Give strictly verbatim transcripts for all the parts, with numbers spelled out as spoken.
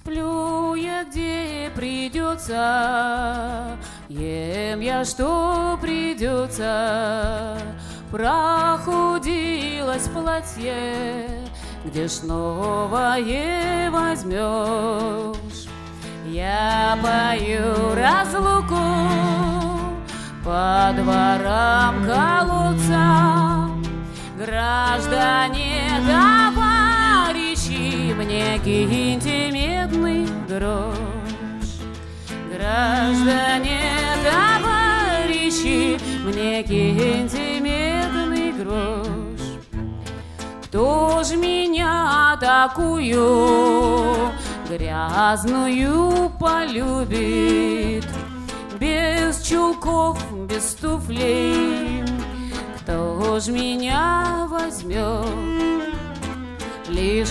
Сплю я, где придется, ем я, что придется. Прохудилось платье, где ж новое возьмешь? Я пою разлуку по дворам, колодцам. Граждане, товарищи, мне киньте медный грош. Граждане, товарищи, мне киньте медный грош. Кто ж меня такую грязную полюбит, без чулков, без туфлей? Кто ж меня возьмет? Лишь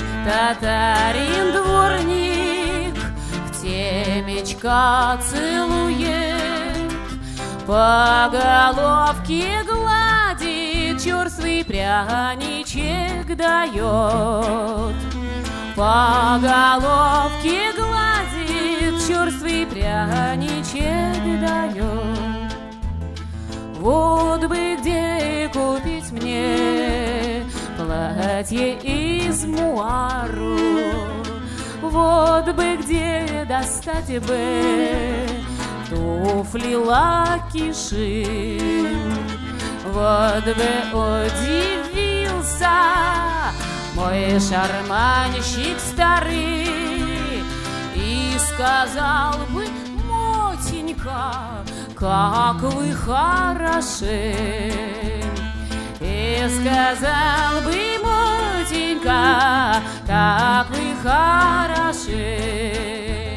татарин-дворник в темечко целует, по головке гладит, черствый пряничек дает. По головке гладит, черствый пряничек дает. Вот бы где купить мне платье из муару, вот бы где достать бы туфли лакиши, вот бы удивился мой шарманщик старый и сказал бы: мотенька, как вы хороши. И сказал бы: мотенька, как вы хороши.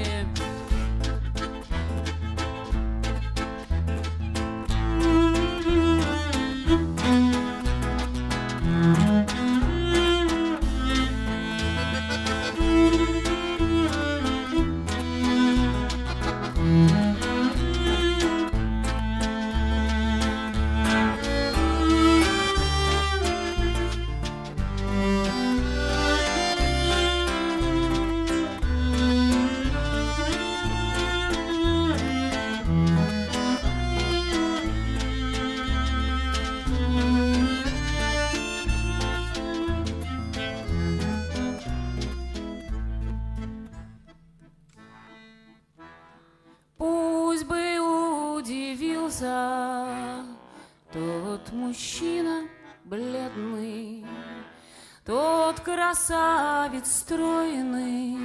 Тот мужчина бледный, тот красавец стройный,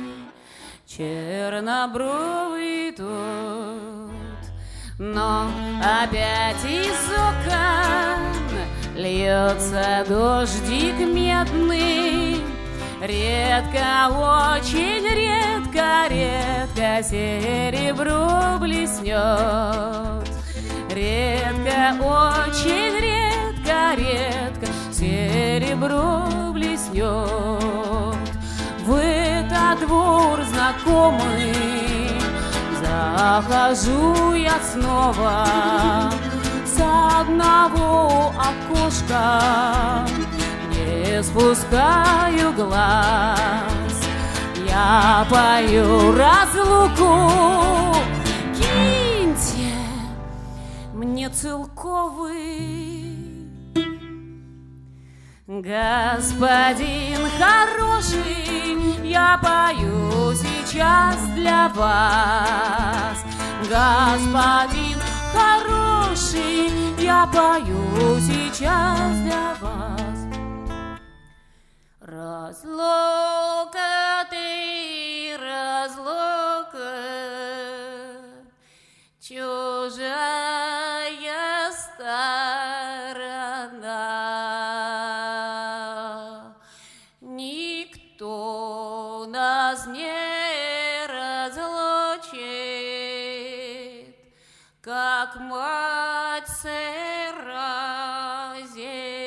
чернобровый тот. Но опять из окон льется дождик медный, редко, очень редко, редко серебро блеснет. Редко, очень редко, редко серебро блеснет. В этот двор знакомый захожу я снова, с одного окошка не спускаю глаз. Я пою разлуку, киньте мне целковый. Господин хороший, я пою сейчас для вас. Господин хороший, я пою сейчас для вас. Разлука ты, разлука, чужая сторона. Никто нас не разлучит, как мать сыра земля.